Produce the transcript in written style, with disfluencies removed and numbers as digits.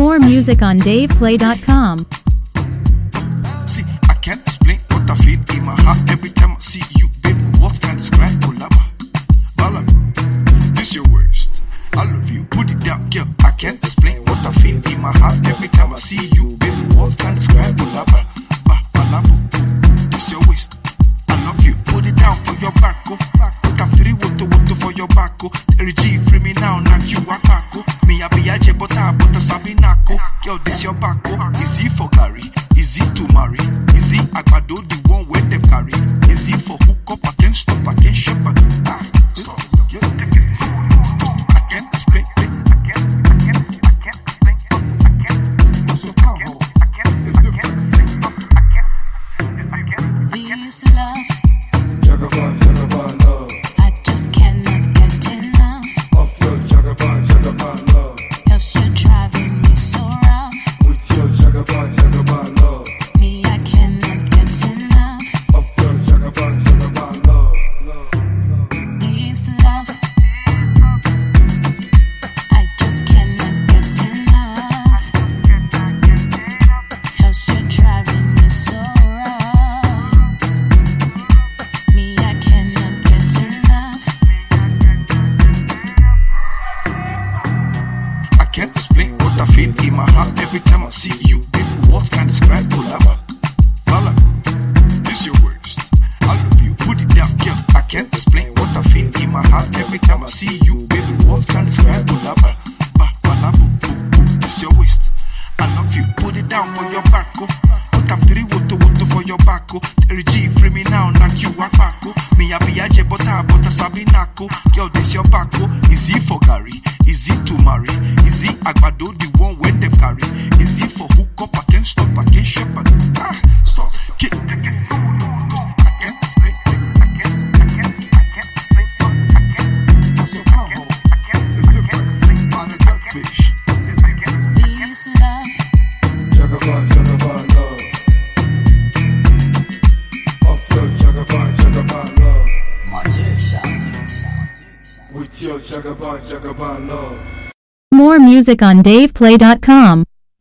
More music on DavePlay.com. See, I can't explain what I feel in my heart every time I see you, baby. What can describe Kolaba? Balaboo, this your worst. I love you, put it down, girl. I can't explain what I feel in my heart every time I see you, baby. What can describe Kolaba? Balaboo, this your waist. I love you, put it down for your back, oh. Put up 3 water for your back, oh. G, free me now, knock you a taco. Me a be a jebota, but a sabinako. Girl, this your back, oh. Is he for Gary? Is he to marry? Is he Agbado, the one where them carry? Is he for hook up? I can't stop, I can't shepherd. Stop. I can't explain. I can't explain. So how? It's different. This love, Jagaban love. I just cannot get enough. Of your Jagaban love. Else you're driving me so rough. With your Jagaban love. Me, I cannot get enough. Of your Jagaban love. This love, I just cannot get enough. Else you're driving me so rough. Me, I cannot get enough. I can't explain what I feel in my heart every time I see you, baby. What can describe Kolaba? Balaboo, this your worst. I love you, put it down, girl. I can't explain what I feel in my heart every time I see you, baby. What can describe Kolaba? Balaboo, this your waist. I love you, put it down for your back, oh. Put up 3 water for your back, oh. G, free me now, knock you a taco. Me a be a jebota, but a sabinako. Girl, this your back, oh. Is he for Gary? Is he to marry? Is he Agbado, the one where them carry? Is he for hook up? I can't stop, I can't shepherd. Stop. Get I can't explain. I can't explain. So how? It's different. On a catfish. This love, Jagaban love. Of your Jagaban love. With your Jagaban love. More music on DavePlay.com.